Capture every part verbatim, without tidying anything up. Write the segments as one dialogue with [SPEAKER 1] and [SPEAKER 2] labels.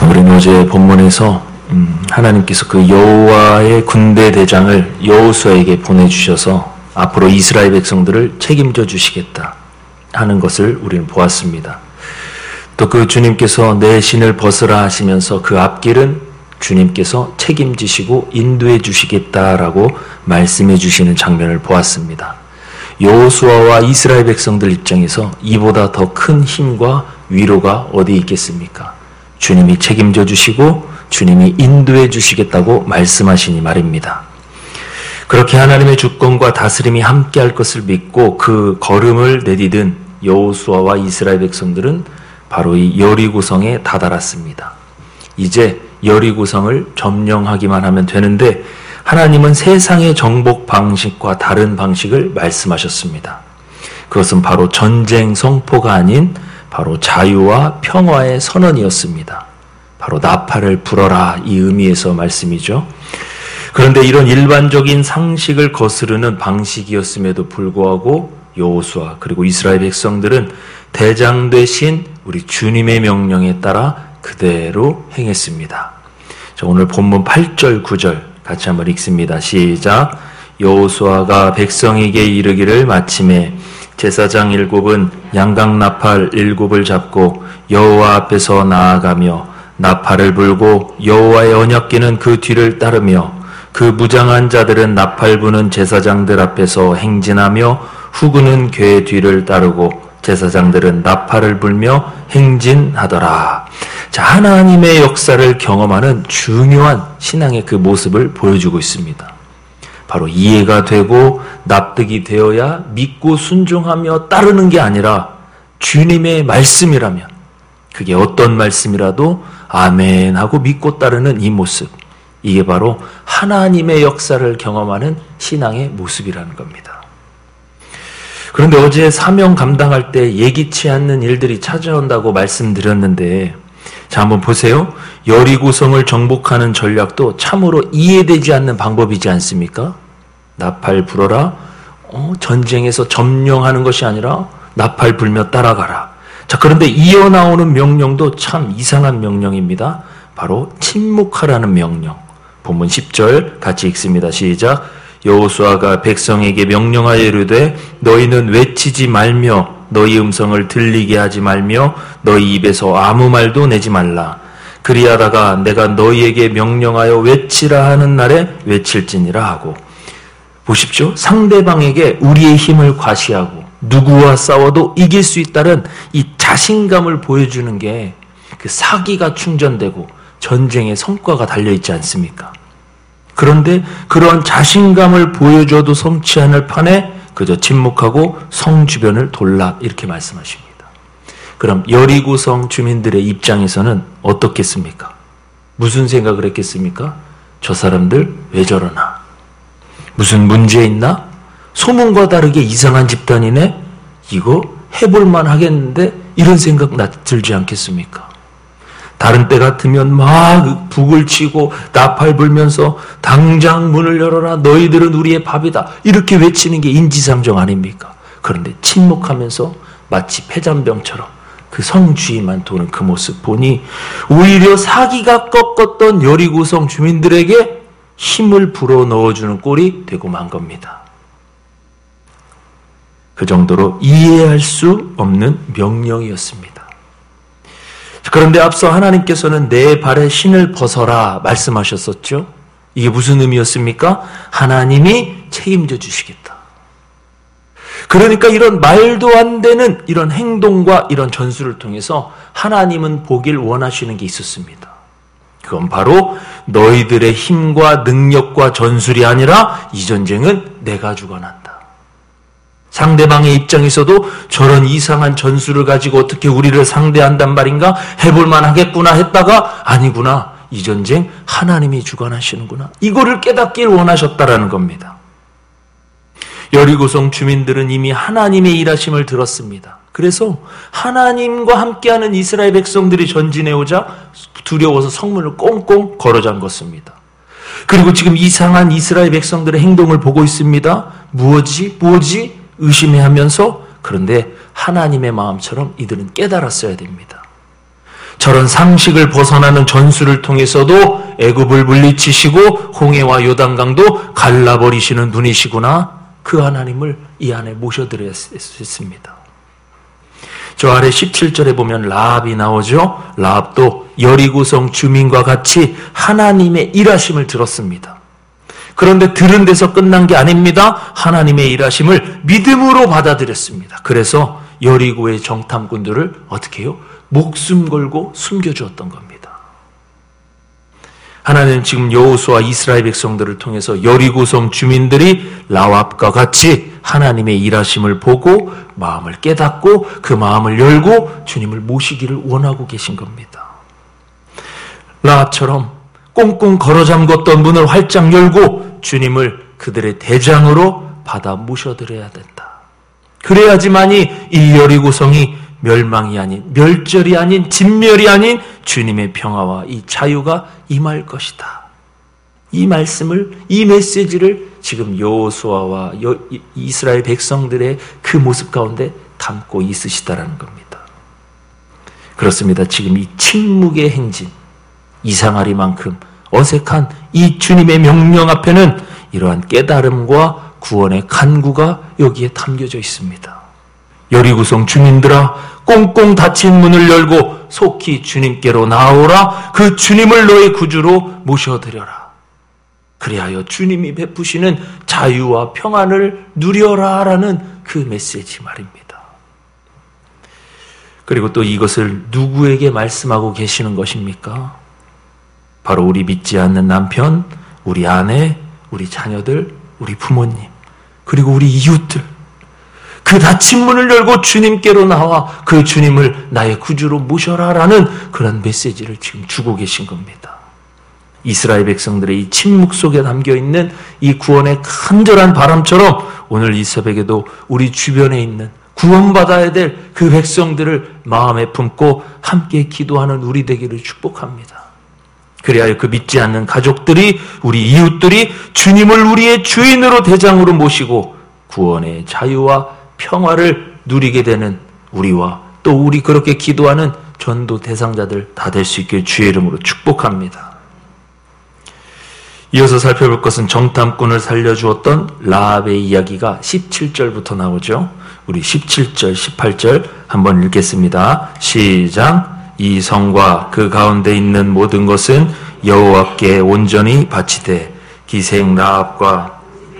[SPEAKER 1] 우리는 어제 본문에서 음, 하나님께서 그 여호와의 군대 대장을 여호수아에게 보내주셔서 앞으로 이스라엘 백성들을 책임져 주시겠다 하는 것을 우리는 보았습니다. 또 그 주님께서 내 신을 벗으라 하시면서 그 앞길은 주님께서 책임지시고 인도해 주시겠다라고 말씀해 주시는 장면을 보았습니다. 여호수아와 이스라엘 백성들 입장에서 이보다 더 큰 힘과 위로가 어디 있겠습니까? 주님이 책임져 주시고 주님이 인도해 주시겠다고 말씀하시니 말입니다. 그렇게 하나님의 주권과 다스림이 함께할 것을 믿고 그 걸음을 내디딘 여호수아와 이스라엘 백성들은 바로 이 여리고성에 다다랐습니다. 이제 여리고성을 점령하기만 하면 되는데 하나님은 세상의 정복 방식과 다른 방식을 말씀하셨습니다. 그것은 바로 전쟁 성포가 아닌 바로 자유와 평화의 선언이었습니다. 바로 나팔을 불어라 이 의미에서 말씀이죠. 그런데 이런 일반적인 상식을 거스르는 방식이었음에도 불구하고 여호수아 그리고 이스라엘 백성들은 대장 되신 우리 주님의 명령에 따라 그대로 행했습니다. 자, 오늘 본문 팔 절 구 절 같이 한번 읽습니다. 시작. 여호수아가 백성에게 이르기를 마침에 제사장 일곱은 양각 나팔 일곱을 잡고 여호와 앞에서 나아가며 나팔을 불고 여호와의 언약궤는 그 뒤를 따르며 그 무장한 자들은 나팔 부는 제사장들 앞에서 행진하며 후구는 궤 뒤를 따르고 제사장들은 나팔을 불며 행진하더라. 자, 하나님의 역사를 경험하는 중요한 신앙의 그 모습을 보여주고 있습니다. 바로 이해가 되고 납득이 되어야 믿고 순종하며 따르는 게 아니라 주님의 말씀이라면 그게 어떤 말씀이라도 아멘 하고 믿고 따르는 이 모습, 이게 바로 하나님의 역사를 경험하는 신앙의 모습이라는 겁니다. 그런데 어제 사명 감당할 때 예기치 않는 일들이 찾아온다고 말씀드렸는데, 자, 한번 보세요. 여리고성을 정복하는 전략도 참으로 이해되지 않는 방법이지 않습니까? 나팔 불어라. 어, 전쟁에서 점령하는 것이 아니라 나팔 불며 따라가라. 자, 그런데 이어나오는 명령도 참 이상한 명령입니다. 바로 침묵하라는 명령. 본문 십 절 같이 읽습니다. 시작. 여호수아가 백성에게 명령하여 이르되 너희는 외치지 말며 너희 음성을 들리게 하지 말며 너희 입에서 아무 말도 내지 말라. 그리하다가 내가 너희에게 명령하여 외치라 하는 날에 외칠지니라 하고. 보십시오. 상대방에게 우리의 힘을 과시하고 누구와 싸워도 이길 수 있다는 이 자신감을 보여주는 게 그 사기가 충전되고 전쟁의 성과가 달려있지 않습니까? 그런데 그런 자신감을 보여줘도 성치 않을 판에 그저 침묵하고 성 주변을 돌라 이렇게 말씀하십니다. 그럼 여리고성 주민들의 입장에서는 어떻겠습니까? 무슨 생각을 했겠습니까? 저 사람들 왜 저러나? 무슨 문제 있나? 소문과 다르게 이상한 집단이네? 이거 해볼만 하겠는데? 이런 생각 들지 않겠습니까? 다른 때 같으면 막 북을 치고 나팔 불면서 당장 문을 열어라 너희들은 우리의 밥이다 이렇게 외치는 게 인지상정 아닙니까? 그런데 침묵하면서 마치 폐잔병처럼 그 성주의만 도는 그 모습 보니 오히려 사기가 꺾었던 여리고성 주민들에게 힘을 불어넣어주는 꼴이 되고 만 겁니다. 그 정도로 이해할 수 없는 명령이었습니다. 그런데 앞서 하나님께서는 내 발에 신을 벗어라 말씀하셨었죠. 이게 무슨 의미였습니까? 하나님이 책임져 주시겠다. 그러니까 이런 말도 안 되는 이런 행동과 이런 전술을 통해서 하나님은 보길 원하시는 게 있었습니다. 그건 바로 너희들의 힘과 능력과 전술이 아니라 이 전쟁은 내가 주관한다. 상대방의 입장에서도 저런 이상한 전술을 가지고 어떻게 우리를 상대한단 말인가? 해볼만 하겠구나 했다가 아니구나. 이 전쟁 하나님이 주관하시는구나. 이거를 깨닫길 원하셨다라는 겁니다. 여리고성 주민들은 이미 하나님의 일하심을 들었습니다. 그래서 하나님과 함께하는 이스라엘 백성들이 전진해 오자 두려워서 성문을 꽁꽁 걸어 잠궜습니다. 그리고 지금 이상한 이스라엘 백성들의 행동을 보고 있습니다. 무엇이? 무엇이? 의심해하면서 그런데 하나님의 마음처럼 이들은 깨달았어야 됩니다. 저런 상식을 벗어나는 전술을 통해서도 애굽을 물리치시고 홍해와 요단강도 갈라버리시는 분이시구나. 그 하나님을 이 안에 모셔드렸습니다. 저 아래 십칠 절에 보면 라합이 나오죠. 라합도 여리고성 주민과 같이 하나님의 일하심을 들었습니다. 그런데 들은 데서 끝난 게 아닙니다. 하나님의 일하심을 믿음으로 받아들였습니다. 그래서 여리고의 정탐꾼들을 어떻게 해요? 목숨 걸고 숨겨주었던 겁니다. 하나님은 지금 여호수아 이스라엘 백성들을 통해서 여리고성 주민들이 라합과 같이 하나님의 일하심을 보고 마음을 깨닫고 그 마음을 열고 주님을 모시기를 원하고 계신 겁니다. 라합처럼 꽁꽁 걸어 잠궜던 문을 활짝 열고 주님을 그들의 대장으로 받아 모셔드려야 된다. 그래야지만이 이 여리고성이 멸망이 아닌, 멸절이 아닌, 진멸이 아닌 주님의 평화와 이 자유가 임할 것이다. 이 말씀을, 이 메시지를 지금 여호수아와 이스라엘 백성들의 그 모습 가운데 담고 있으시다라는 겁니다. 그렇습니다. 지금 이 침묵의 행진, 이상하리만큼 어색한 이 주님의 명령 앞에는 이러한 깨달음과 구원의 간구가 여기에 담겨져 있습니다. 여리고성 주민들아, 꽁꽁 닫힌 문을 열고 속히 주님께로 나오라. 그 주님을 너의 구주로 모셔드려라. 그리하여 주님이 베푸시는 자유와 평안을 누려라라는 그 메시지 말입니다. 그리고 또 이것을 누구에게 말씀하고 계시는 것입니까? 바로 우리 믿지 않는 남편, 우리 아내, 우리 자녀들, 우리 부모님, 그리고 우리 이웃들, 그 닫힌 문을 열고 주님께로 나와 그 주님을 나의 구주로 모셔라라는 그런 메시지를 지금 주고 계신 겁니다. 이스라엘 백성들의 이 침묵 속에 담겨있는 이 구원의 간절한 바람처럼 오늘 이 새벽에도 우리 주변에 있는 구원받아야 될 그 백성들을 마음에 품고 함께 기도하는 우리 되기를 축복합니다. 그래야 그 믿지 않는 가족들이, 우리 이웃들이 주님을 우리의 주인으로 대장으로 모시고 구원의 자유와 평화를 누리게 되는 우리와 또 우리 그렇게 기도하는 전도 대상자들 다 될 수 있길 주의 이름으로 축복합니다. 이어서 살펴볼 것은 정탐꾼을 살려주었던 라합의 이야기가 십칠 절부터 나오죠. 우리 십칠 절, 십팔 절 한번 읽겠습니다. 시작. 이 성과 그 가운데 있는 모든 것은 여호와께 온전히 바치되 기생 라합과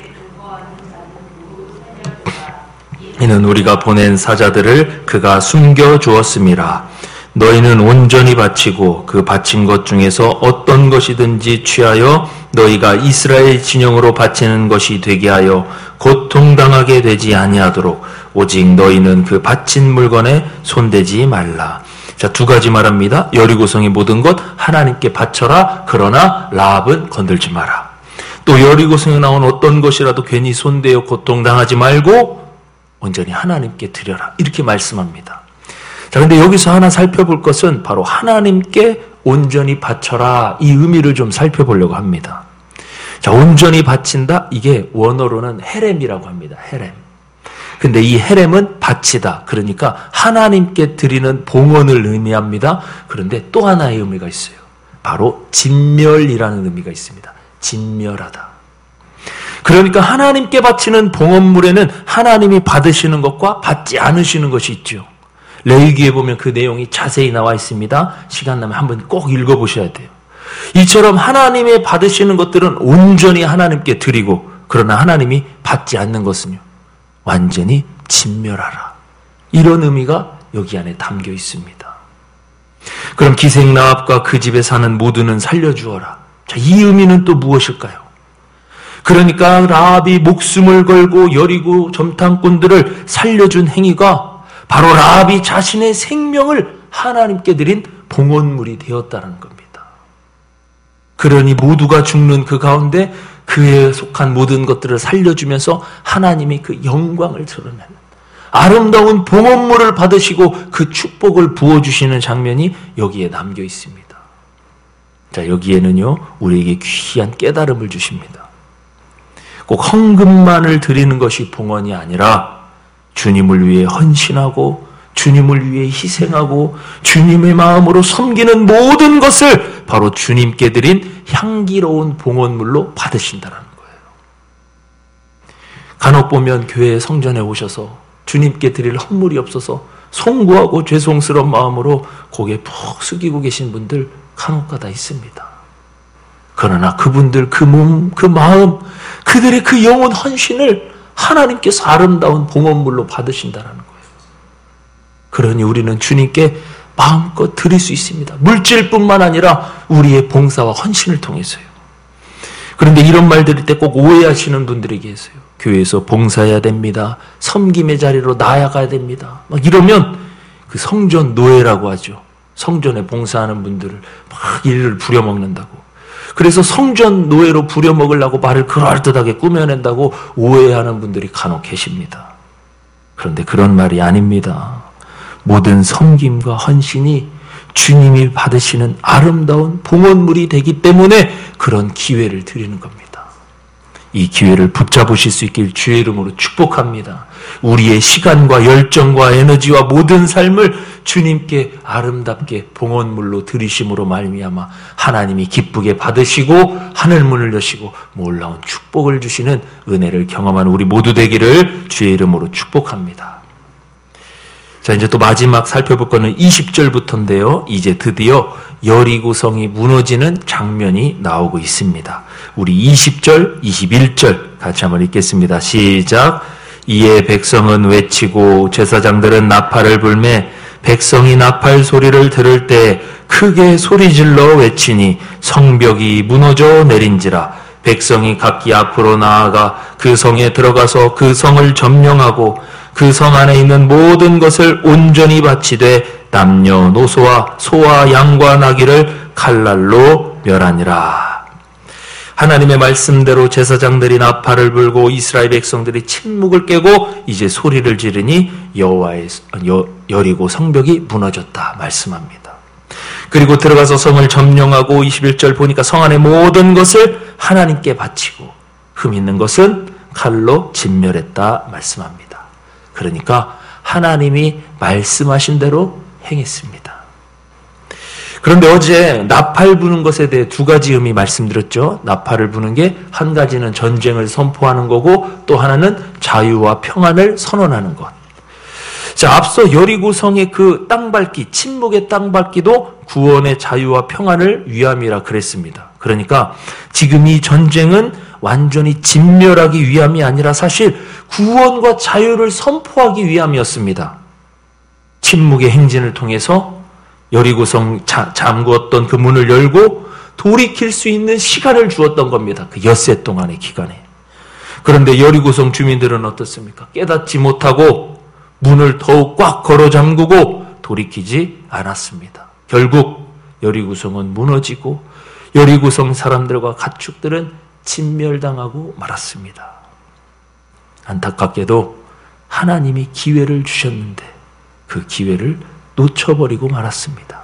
[SPEAKER 1] 이는 우리가 보낸 사자들을 그가 숨겨 주었음이라. 너희는 온전히 바치고 그 바친 것 중에서 어떤 것이든지 취하여 너희가 이스라엘 진영으로 바치는 것이 되게 하여 고통당하게 되지 아니하도록 오직 너희는 그 바친 물건에 손대지 말라. 자, 두 가지 말합니다. 여리고성의 모든 것 하나님께 바쳐라. 그러나 라합은 건들지 마라. 또 여리고성에 나온 어떤 것이라도 괜히 손대어 고통당하지 말고 온전히 하나님께 드려라. 이렇게 말씀합니다. 자, 근데 여기서 하나 살펴볼 것은 바로 하나님께 온전히 바쳐라. 이 의미를 좀 살펴보려고 합니다. 자, 온전히 바친다. 이게 원어로는 헤렘이라고 합니다. 헤렘. 근데 이 헤렘은 바치다. 그러니까 하나님께 드리는 봉헌을 의미합니다. 그런데 또 하나의 의미가 있어요. 바로 진멸이라는 의미가 있습니다. 진멸하다. 그러니까 하나님께 바치는 봉헌물에는 하나님이 받으시는 것과 받지 않으시는 것이 있죠. 레위기에 보면 그 내용이 자세히 나와 있습니다. 시간 나면 한번 꼭 읽어보셔야 돼요. 이처럼 하나님의 받으시는 것들은 온전히 하나님께 드리고, 그러나 하나님이 받지 않는 것은요, 완전히 진멸하라. 이런 의미가 여기 안에 담겨 있습니다. 그럼 기생 라합과 그 집에 사는 모두는 살려주어라. 자, 이 의미는 또 무엇일까요? 그러니까 라합이 목숨을 걸고 여리고 정탐꾼들을 살려준 행위가 바로 라합이 자신의 생명을 하나님께 드린 봉헌물이 되었다는 겁니다. 그러니 모두가 죽는 그 가운데 그에 속한 모든 것들을 살려주면서 하나님이 그 영광을 드러내는 아름다운 봉헌물을 받으시고 그 축복을 부어주시는 장면이 여기에 담겨 있습니다. 자, 여기에는요, 우리에게 귀한 깨달음을 주십니다. 꼭 헌금만을 드리는 것이 봉헌이 아니라 주님을 위해 헌신하고 주님을 위해 희생하고 주님의 마음으로 섬기는 모든 것을 바로 주님께 드린 향기로운 봉헌물로 받으신다는 거예요. 간혹 보면 교회 성전에 오셔서 주님께 드릴 헌물이 없어서 송구하고 죄송스러운 마음으로 고개 푹 숙이고 계신 분들 간혹가다 있습니다. 그러나 그분들 그 몸, 그 마음, 그들의 그 영혼 헌신을 하나님께서 아름다운 봉헌물로 받으신다는 거예요. 그러니 우리는 주님께 마음껏 드릴 수 있습니다. 물질뿐만 아니라 우리의 봉사와 헌신을 통해서요. 그런데 이런 말 드릴 때 꼭 오해하시는 분들이 계세요. 교회에서 봉사해야 됩니다. 섬김의 자리로 나아가야 됩니다. 막 이러면 그 성전 노예라고 하죠. 성전에 봉사하는 분들을 막 일을 부려먹는다고. 그래서 성전 노예로 부려먹으려고 말을 그럴듯하게 꾸며낸다고 오해하는 분들이 간혹 계십니다. 그런데 그런 말이 아닙니다. 모든 섬김과 헌신이 주님이 받으시는 아름다운 봉헌물이 되기 때문에 그런 기회를 드리는 겁니다. 이 기회를 붙잡으실 수 있길 주의 이름으로 축복합니다. 우리의 시간과 열정과 에너지와 모든 삶을 주님께 아름답게 봉헌물로 드리심으로 말미암아 하나님이 기쁘게 받으시고 하늘문을 여시고 놀라운 축복을 주시는 은혜를 경험하는 우리 모두 되기를 주의 이름으로 축복합니다. 자, 이제 또 마지막 살펴볼 거는 이십 절부터인데요. 이제 드디어 여리고성이 무너지는 장면이 나오고 있습니다. 우리 이십 절, 이십일 절 같이 한번 읽겠습니다. 시작. 이에 백성은 외치고 제사장들은 나팔을 불매 백성이 나팔 소리를 들을 때 크게 소리질러 외치니 성벽이 무너져 내린지라. 백성이 각기 앞으로 나아가 그 성에 들어가서 그 성을 점령하고 그 성 안에 있는 모든 것을 온전히 바치되 남녀노소와 소와 양과 나귀를 칼날로 멸하니라. 하나님의 말씀대로 제사장들이 나팔을 불고 이스라엘 백성들이 침묵을 깨고 이제 소리를 지르니 여호와의 여리고 성벽이 무너졌다 말씀합니다. 그리고 들어가서 성을 점령하고 이십일 절 보니까 성 안의 모든 것을 하나님께 바치고 흠 있는 것은 칼로 진멸했다 말씀합니다. 그러니까 하나님이 말씀하신 대로 행했습니다. 그런데 어제 나팔 부는 것에 대해 두 가지 의미 말씀드렸죠. 나팔을 부는 게 한 가지는 전쟁을 선포하는 거고 또 하나는 자유와 평안을 선언하는 것. 자, 앞서 여리고성의 그 땅밟기, 침묵의 땅밟기도 구원의 자유와 평안을 위함이라 그랬습니다. 그러니까 지금 이 전쟁은 완전히 진멸하기 위함이 아니라 사실 구원과 자유를 선포하기 위함이었습니다. 침묵의 행진을 통해서 여리고성 잠그었던 그 문을 열고 돌이킬 수 있는 시간을 주었던 겁니다. 그 엿새 동안의 기간에. 그런데 여리고성 주민들은 어떻습니까? 깨닫지 못하고 문을 더욱 꽉 걸어 잠그고 돌이키지 않았습니다. 결국 여리고성은 무너지고 여리고성 사람들과 가축들은 진멸당하고 말았습니다. 안타깝게도 하나님이 기회를 주셨는데 그 기회를 놓쳐버리고 말았습니다.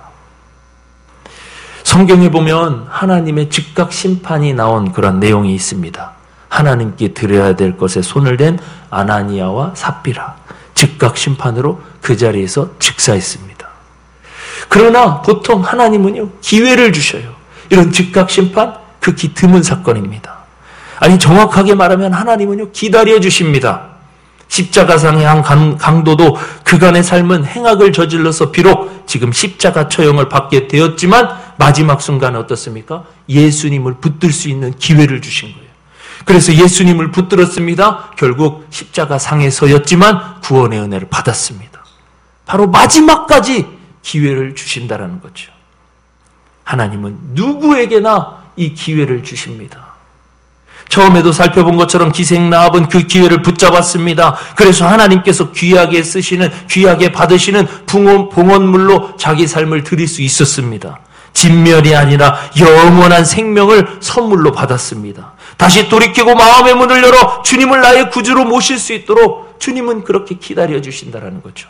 [SPEAKER 1] 성경에 보면 하나님의 즉각 심판이 나온 그런 내용이 있습니다. 하나님께 드려야 될 것에 손을 댄 아나니아와 삽비라, 즉각 심판으로 그 자리에서 즉사했습니다. 그러나 보통 하나님은요, 기회를 주셔요. 이런 즉각 심판, 극히 드문 사건입니다. 아니, 정확하게 말하면 하나님은요, 기다려 주십니다. 십자가상의 한 강도도 그간의 삶은 행악을 저질러서 비록 지금 십자가 처형을 받게 되었지만 마지막 순간에 어떻습니까? 예수님을 붙들 수 있는 기회를 주신 거예요. 그래서 예수님을 붙들었습니다. 결국 십자가상에 서였지만 구원의 은혜를 받았습니다. 바로 마지막까지 기회를 주신다라는 거죠. 하나님은 누구에게나 이 기회를 주십니다. 처음에도 살펴본 것처럼 기생라합은 그 기회를 붙잡았습니다. 그래서 하나님께서 귀하게 쓰시는, 귀하게 받으시는 봉헌, 봉헌물로 자기 삶을 드릴 수 있었습니다. 진멸이 아니라 영원한 생명을 선물로 받았습니다. 다시 돌이키고 마음의 문을 열어 주님을 나의 구주로 모실 수 있도록 주님은 그렇게 기다려 주신다는 거죠.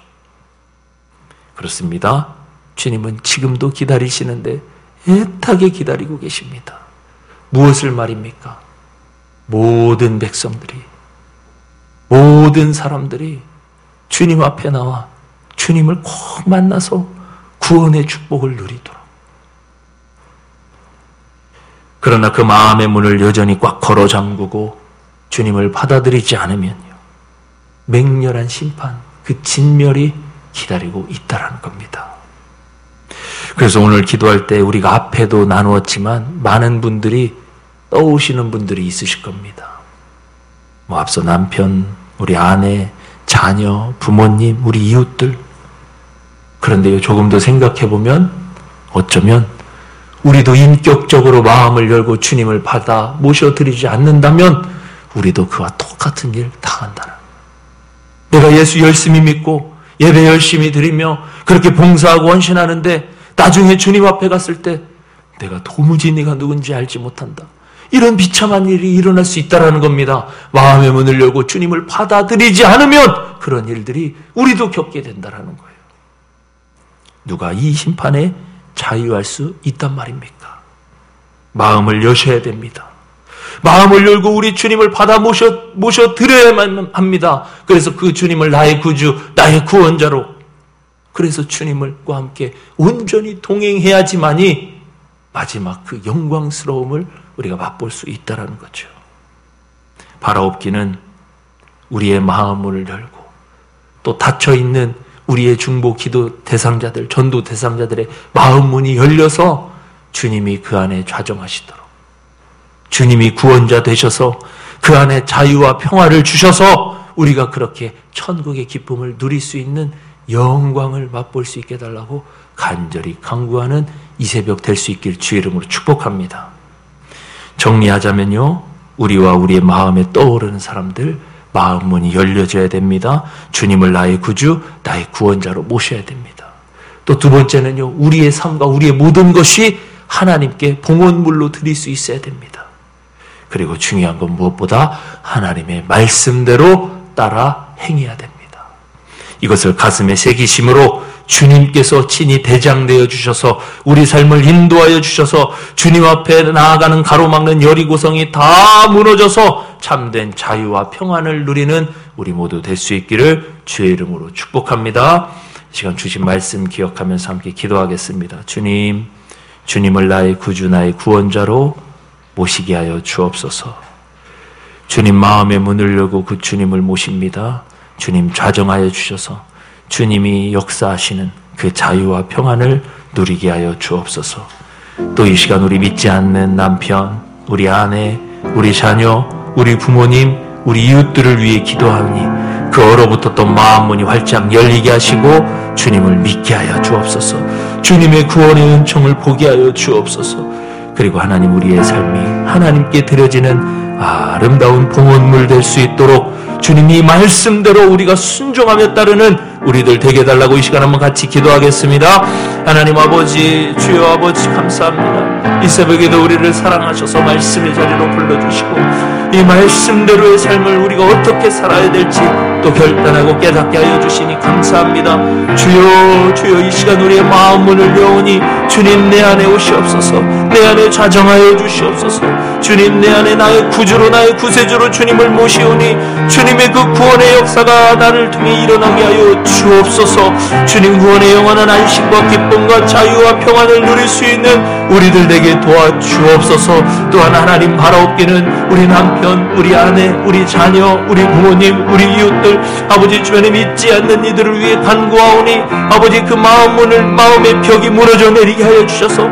[SPEAKER 1] 그렇습니다. 주님은 지금도 기다리시는데 애타게 기다리고 계십니다. 무엇을 말입니까? 모든 백성들이, 모든 사람들이 주님 앞에 나와 주님을 꼭 만나서 구원의 축복을 누리도록. 그러나 그 마음의 문을 여전히 꽉 걸어 잠그고 주님을 받아들이지 않으면요, 맹렬한 심판, 그 진멸이 기다리고 있다라는 겁니다. 그래서 오늘 기도할 때 우리가 앞에도 나누었지만 많은 분들이 떠오시는 분들이 있으실 겁니다. 뭐 앞서 남편, 우리 아내, 자녀, 부모님, 우리 이웃들. 그런데요, 조금 더 생각해 보면 어쩌면 우리도 인격적으로 마음을 열고 주님을 받아 모셔드리지 않는다면 우리도 그와 똑같은 일 당한다는. 내가 예수 열심히 믿고 예배 열심히 드리며 그렇게 봉사하고 헌신하는데 나중에 주님 앞에 갔을 때 내가 도무지 네가 누군지 알지 못한다. 이런 비참한 일이 일어날 수 있다는 겁니다. 마음의 문을 열고 주님을 받아들이지 않으면 그런 일들이 우리도 겪게 된다는 거예요. 누가 이 심판에 자유할 수 있단 말입니까? 마음을 여셔야 됩니다. 마음을 열고 우리 주님을 받아 모셔, 모셔 드려야만 합니다. 그래서 그 주님을 나의 구주, 나의 구원자로, 그래서 주님과 함께 온전히 동행해야지만이 마지막 그 영광스러움을 우리가 맛볼 수 있다는 거죠. 바라옵기는 우리의 마음을 열고 또 닫혀있는 우리의 중보 기도 대상자들, 전도 대상자들의 마음 문이 열려서 주님이 그 안에 좌정하시도록, 주님이 구원자 되셔서 그 안에 자유와 평화를 주셔서 우리가 그렇게 천국의 기쁨을 누릴 수 있는 영광을 맛볼 수 있게 해달라고 간절히 간구하는 이 새벽 될 수 있길 주의 이름으로 축복합니다. 정리하자면요, 우리와 우리의 마음에 떠오르는 사람들 마음 문이 열려져야 됩니다. 주님을 나의 구주, 나의 구원자로 모셔야 됩니다. 또 두 번째는요, 우리의 삶과 우리의 모든 것이 하나님께 봉헌물로 드릴 수 있어야 됩니다. 그리고 중요한 건 무엇보다 하나님의 말씀대로 따라 행해야 됩니다. 이것을 가슴에 새기심으로 주님께서 친히 대장되어 주셔서 우리 삶을 인도하여 주셔서 주님 앞에 나아가는 가로막는 여리고성이 다 무너져서 참된 자유와 평안을 누리는 우리 모두 될 수 있기를 주의 이름으로 축복합니다. 이 시간 주신 말씀 기억하면서 함께 기도하겠습니다. 주님, 주님을 나의 구주, 나의 구원자로 모시게 하여 주옵소서. 주님 마음의 문을 열고 그 주님을 모십니다. 주님 좌정하여 주셔서 주님이 역사하시는 그 자유와 평안을 누리게 하여 주옵소서. 또 이 시간 우리 믿지 않는 남편, 우리 아내, 우리 자녀, 우리 부모님, 우리 이웃들을 위해 기도하니 그 얼어붙었던 마음 문이 활짝 열리게 하시고 주님을 믿게 하여 주옵소서. 주님의 구원의 은총을 보게 하여 주옵소서. 그리고 하나님, 우리의 삶이 하나님께 드려지는 아름다운 봉헌물 될 수 있도록 주님이 말씀대로 우리가 순종하며 따르는 우리들 되게 해달라고 이 시간 한번 같이 기도하겠습니다. 하나님 아버지, 주여 아버지 감사합니다. 이 새벽에도 우리를 사랑하셔서 말씀의 자리로 불러주시고 이 말씀대로의 삶을 우리가 어떻게 살아야 될지 또 결단하고 깨닫게 하여 주시니 감사합니다. 주여, 주여 이 시간 우리의 마음 문을 여오니 주님 내 안에 오시옵소서. 내 안에 좌정하여 주시옵소서. 주님 내 안에 나의 구주로, 나의 구세주로 주님을 모시오니 주님의 그 구원의 역사가 나를 통해 일어나게 하여 주옵소서. 주님 구원의 영원한 안식과 기쁨과 자유와 평안을 누릴 수 있는 우리들 되게 도와주옵소서. 또한 하나님 바라옵기는 우리 남편, 우리 아내, 우리 자녀, 우리 부모님, 우리 이웃들, 아버지 주변에 믿지 않는 이들을 위해 간구하오니 아버지 그 마음 문을, 마음의 벽이 무너져 내리게 하여 주셔서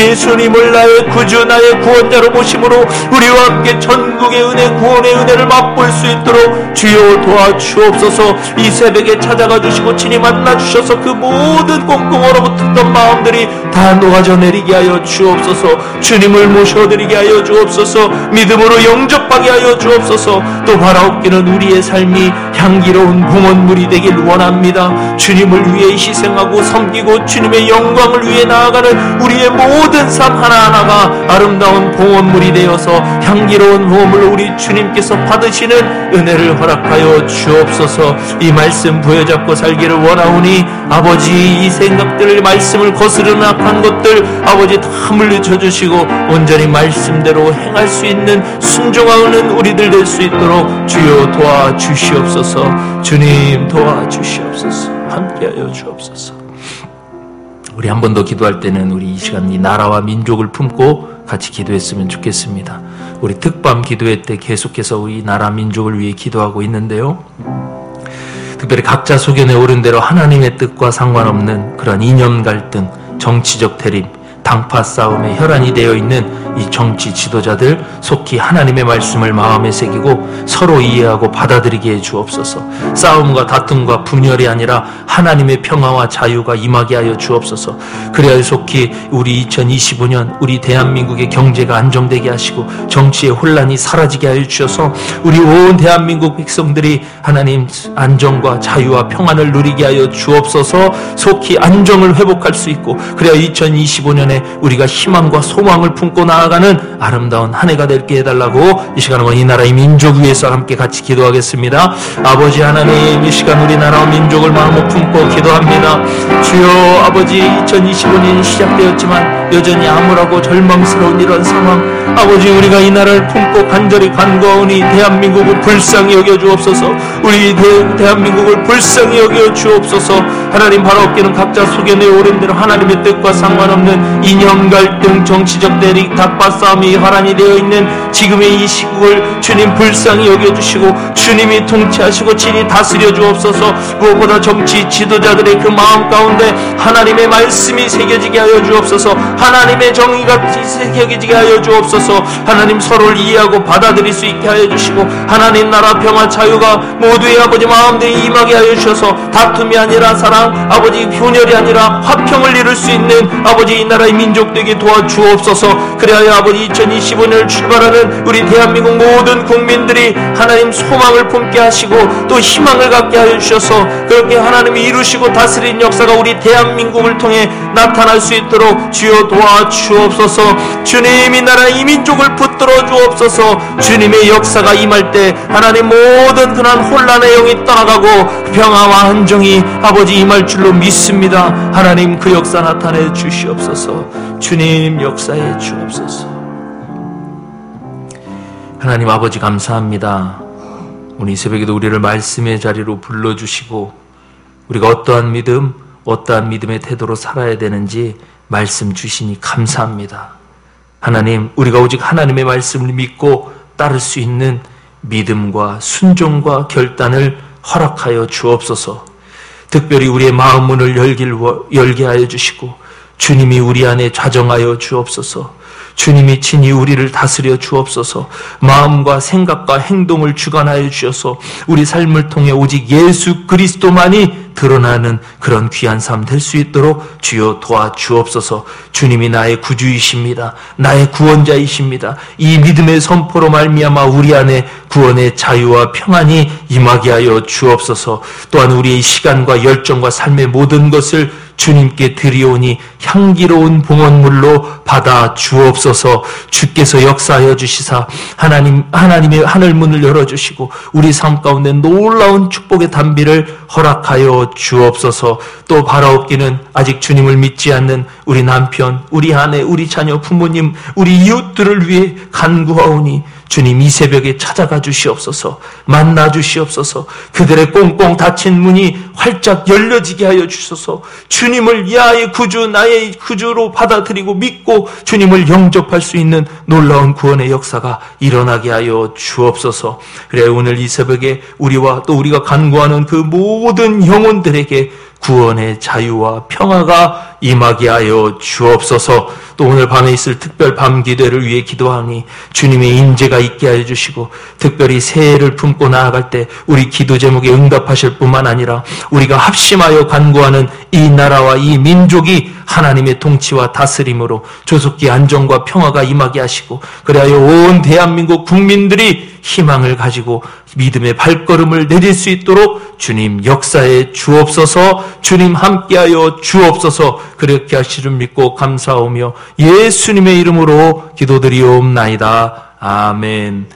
[SPEAKER 1] 예수님을 나의 구주, 나의 구원자로 모심으로 우리와 함께 전국의 은혜, 구원의 은혜를 맛볼 수 있도록 주여 도와주옵소서. 이 새벽에 찾아가 주시고 친히 만나 주셔서 그 모든 꽁꽁 얼어붙었던 마음들이 다 녹아져 내리게 하여 주옵소서. 주님을 모셔드리게 하여 주옵소서. 믿음으로 영접하게 하여 주옵소서. 또 바라옵기는 우리의 삶이 향기로운 봉헌물이 되길 원합니다. 주님을 위해 희생하고 섬기고 주님의 영광을 위해 나아가는 우리의 모든 삶 하나하나가 아름다운 봉헌물이 되어서 향기로운 봉헌물로 우리 주님께서 받으시는 은혜를 허락하여 주옵소서. 이 말씀 부여잡고 살기를 원하오니 아버지 이 생각들을, 말씀을 거스르는 악한 것들 아버지 다 물리쳐 주시고 온전히 말씀대로 행할 수 있는 순종하는 우리들 될 수 있도록 주여 도와주시옵소서. 주님 도와주시옵소서. 함께하여 주옵소서. 우리 한 번 더 기도할 때는 우리 이 시간 이 나라와 민족을 품고 같이 기도했으면 좋겠습니다. 우리 특밤 기도회 때 계속해서 우리 나라 민족을 위해 기도하고 있는데요. 특별히 각자 소견에 오른 대로 하나님의 뜻과 상관없는 그런 이념 갈등, 정치적 대립, 당파 싸움에 혈안이 되어 있는 이 정치 지도자들 속히 하나님의 말씀을 마음에 새기고 서로 이해하고 받아들이게 해 주옵소서. 싸움과 다툼과 분열이 아니라 하나님의 평화와 자유가 임하게 하여 주옵소서. 그래야 속히 우리 이천이십오 년 우리 대한민국의 경제가 안정되게 하시고 정치의 혼란이 사라지게 하여 주셔서 우리 온 대한민국 백성들이 하나님 안정과 자유와 평안을 누리게 하여 주옵소서. 속히 안정을 회복할 수 있고 그래야 이천이십오 년에 우리가 희망과 소망을 품고 나아가는 아름다운 한 해가 되게 해달라고 이 시간은 이 나라의 민족 위해서 함께 같이 기도하겠습니다. 아버지 하나님, 이 시간 우리나라와 민족을 마음으로 품고 기도합니다. 주여 아버지, 이천이십오 년이 시작되었지만 여전히 암울하고 절망스러운 이런 상황, 아버지 우리가 이 나라를 품고 간절히 간구하오니 대한민국을 불쌍히 여겨 주옵소서. 우리 대, 대한민국을 불쌍히 여겨 주옵소서. 하나님, 바로 없기는 각자 소견에 오른 대로 하나님의 뜻과 상관없는 이념 갈등, 정치적 대립, 닭바 싸움이 혈안이 되어 있는 지금의 이 시국을 주님 불쌍히 여겨주시고 주님이 통치하시고 친히 다스려 주옵소서. 무엇보다 정치 지도자들의 그 마음 가운데 하나님의 말씀이 새겨지게 하여 주옵소서. 하나님의 정의가 새겨지게 하여 주옵소서. 하나님, 서로를 이해하고 받아들일 수 있게 하여 주시고 하나님 나라 평화 자유가 모두의 아버지 마음대로 임하게 하여 주셔서 다툼이 아니라 사랑, 아버지 분열이 아니라 화평을 이룰 수 있는 아버지 이 나라의 민족 되게 도와주옵소서. 그래야 아버지 이천이십오 년을 출발하는 우리 대한민국 모든 국민들이 하나님 소망을 품게 하시고 또 희망을 갖게 하여 주셔서 그렇게 하나님이 이루시고 다스린 역사가 우리 대한민국을 통해 나타날 수 있도록 주여 도와주옵소서. 주님, 이 나라 이 민족을 붙들어 주옵소서. 주님의 역사가 임할 때 하나님 모든 그런 혼란의 영이 떠나가고 평화와 안정이 아버지 임할 줄로 믿습니다. 하나님, 그 역사 나타내 주시옵소서. 주님, 역사해 주옵소서. 하나님 아버지, 감사합니다. 오늘 이 새벽에도 우리를 말씀의 자리로 불러주시고 우리가 어떠한 믿음, 어떠한 믿음의 태도로 살아야 되는지 말씀 주시니 감사합니다. 하나님, 우리가 오직 하나님의 말씀을 믿고 따를 수 있는 믿음과 순종과 결단을 허락하여 주옵소서. 특별히 우리의 마음 문을 열길, 열게 하여 주시고 주님이 우리 안에 좌정하여 주옵소서. 주님이 친히 우리를 다스려 주옵소서. 마음과 생각과 행동을 주관하여 주셔서 우리 삶을 통해 오직 예수 그리스도만이 드러나는 그런 귀한 삶 될 수 있도록 주여 도와주옵소서. 주님이 나의 구주이십니다. 나의 구원자이십니다. 이 믿음의 선포로 말미암아 우리 안에 구원의 자유와 평안이 임하게 하여 주옵소서. 또한 우리의 시간과 열정과 삶의 모든 것을 주님께 드리오니 향기로운 봉헌물로 받아 주옵소서. 주께서 역사하여 주시사 하나님, 하나님의 하늘 문을 열어주시고 우리 삶 가운데 놀라운 축복의 단비를 허락하여 주옵소서. 또 바라옵기는 아직 주님을 믿지 않는 우리 남편, 우리 아내, 우리 자녀, 부모님, 우리 이웃들을 위해 간구하오니 주님, 이 새벽에 찾아가 주시옵소서. 만나 주시옵소서. 그들의 꽁꽁 닫힌 문이 활짝 열려지게 하여 주소서. 주님을 야의 구주, 나의 구주로 받아들이고 믿고 주님을 영접할 수 있는 놀라운 구원의 역사가 일어나게 하여 주옵소서. 그래, 오늘 이 새벽에 우리와 또 우리가 간구하는 그 모든 영혼들에게 구원의 자유와 평화가 임하게 하여 주옵소서. 또 오늘 밤에 있을 특별 밤 기도를 위해 기도하니 주님의 인재가 있게 하여 주시고 특별히 새해를 품고 나아갈 때 우리 기도 제목에 응답하실 뿐만 아니라 우리가 합심하여 간구하는 이 나라와 이 민족이 하나님의 통치와 다스림으로 조속히 안정과 평화가 임하게 하시고 그래야 온 대한민국 국민들이 희망을 가지고 믿음의 발걸음을 내릴 수 있도록 주님 역사에 주옵소서. 주님 함께하여 주옵소서. 그렇게 하실 줄 믿고 감사하며 예수님의 이름으로 기도드리옵나이다. 아멘.